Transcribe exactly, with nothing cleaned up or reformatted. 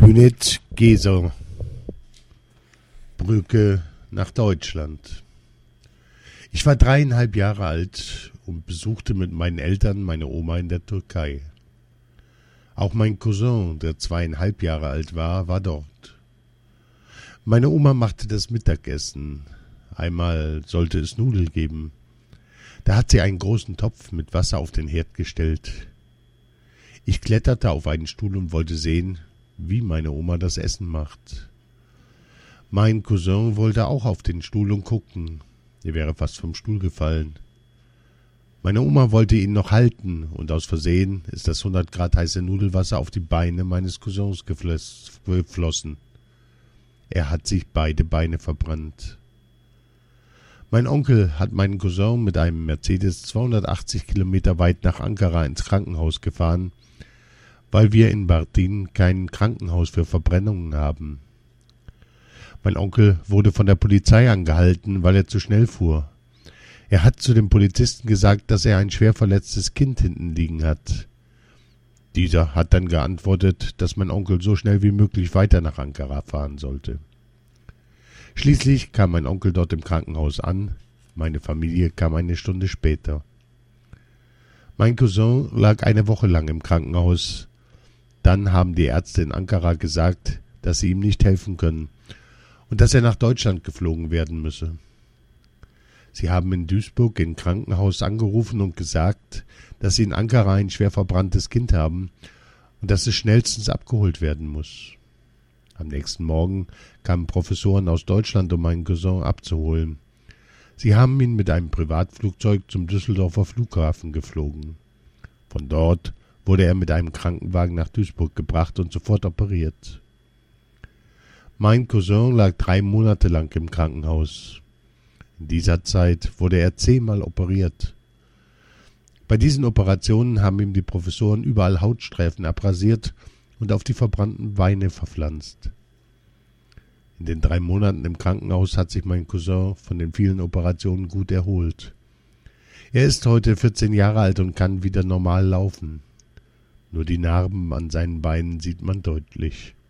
Günit Geser, Brücke nach Deutschland. Ich war dreieinhalb Jahre alt und besuchte mit meinen Eltern meine Oma in der Türkei. Auch mein Cousin, der zweieinhalb Jahre alt war, war dort. Meine Oma machte das Mittagessen. Einmal sollte es Nudeln geben. Da hat sie einen großen Topf mit Wasser auf den Herd gestellt. Ich kletterte auf einen Stuhl und wollte sehen, wie meine Oma das Essen macht. Mein Cousin wollte auch auf den Stuhl und gucken. Er wäre fast vom Stuhl gefallen. Meine Oma wollte ihn noch halten, und aus Versehen ist das hundert Grad heiße Nudelwasser auf die Beine meines Cousins geflossen. Er hat sich beide Beine verbrannt. Mein Onkel hat meinen Cousin mit einem Mercedes zweihundertachtzig Kilometer weit nach Ankara ins Krankenhaus gefahren, weil wir in Bartin kein Krankenhaus für Verbrennungen haben. Mein Onkel wurde von der Polizei angehalten, weil er zu schnell fuhr. Er hat zu dem Polizisten gesagt, dass er ein schwer verletztes Kind hinten liegen hat. Dieser hat dann geantwortet, dass mein Onkel so schnell wie möglich weiter nach Ankara fahren sollte. Schließlich kam mein Onkel dort im Krankenhaus an, meine Familie kam eine Stunde später. Mein Cousin lag eine Woche lang im Krankenhaus. Dann haben die Ärzte in Ankara gesagt, dass sie ihm nicht helfen können und dass er nach Deutschland geflogen werden müsse. Sie haben in Duisburg im Krankenhaus angerufen und gesagt, dass sie in Ankara ein schwer verbranntes Kind haben und dass es schnellstens abgeholt werden muss. Am nächsten Morgen kamen Professoren aus Deutschland, um meinen Cousin abzuholen. Sie haben ihn mit einem Privatflugzeug zum Düsseldorfer Flughafen geflogen. Von dort wurde er mit einem Krankenwagen nach Duisburg gebracht und sofort operiert. Mein Cousin lag drei Monate lang im Krankenhaus. In dieser Zeit wurde er zehnmal operiert. Bei diesen Operationen haben ihm die Professoren überall Hautstreifen abrasiert und auf die verbrannten Beine verpflanzt. In den drei Monaten im Krankenhaus hat sich mein Cousin von den vielen Operationen gut erholt. Er ist heute vierzehn Jahre alt und kann wieder normal laufen. Nur die Narben an seinen Beinen sieht man deutlich.